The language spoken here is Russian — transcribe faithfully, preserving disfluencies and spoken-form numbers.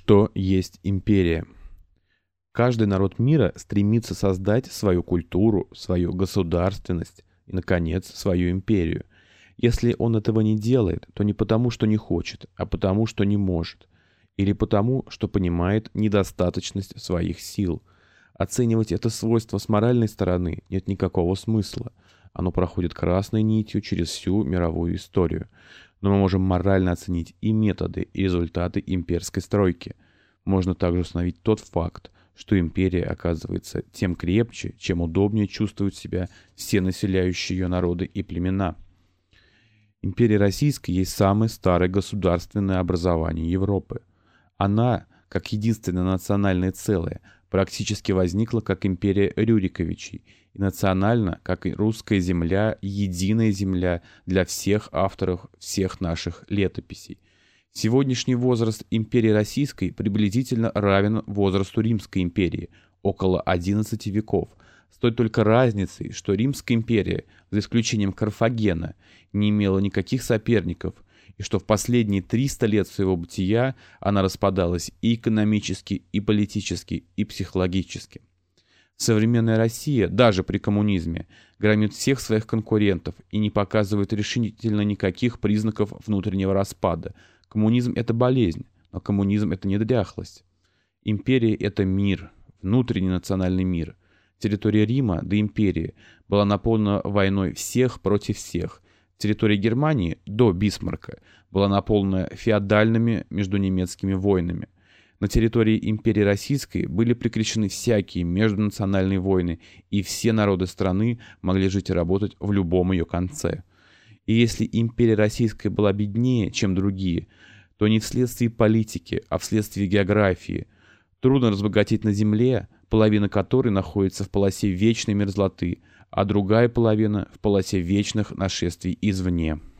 Что есть империя? Каждый народ мира стремится создать свою культуру, свою государственность и, наконец, свою империю. Если он этого не делает, то не потому, что не хочет, а потому, что не может. Или потому, что понимает недостаточность своих сил. Оценивать это свойство с моральной стороны нет никакого смысла. Оно проходит красной нитью через всю мировую историю. Но мы можем морально оценить и методы, и результаты имперской стройки. Можно также установить тот факт, что империя оказывается тем крепче, чем удобнее чувствуют себя все населяющие ее народы и племена. Империя Российская есть самое старое государственное образование Европы. Она, как единственное национальное целое, практически возникла как империя Рюриковичей, и национально, как и русская земля, единая земля для всех авторов всех наших летописей. Сегодняшний возраст империи Российской приблизительно равен возрасту Римской империи, около одиннадцати веков, с той только разницей, что Римская империя, за исключением Карфагена, не имела никаких соперников, и что в последние триста лет своего бытия она распадалась и экономически, и политически, и психологически. Современная Россия, даже при коммунизме, громит всех своих конкурентов и не показывает решительно никаких признаков внутреннего распада. Коммунизм – это болезнь, но коммунизм – это не дряхлость. Империя – это мир, внутренний национальный мир. Территория Рима до империи была наполнена войной всех против всех. Территория Германии до Бисмарка была наполнена феодальными междунемецкими войнами. На территории империи Российской были прекращены всякие междунациональные войны, и все народы страны могли жить и работать в любом ее конце. И если империя Российская была беднее, чем другие, то не вследствие политики, а вследствие географии. Трудно разбогатеть на земле, половина которой находится в полосе вечной мерзлоты, а другая половина в полосе вечных нашествий извне.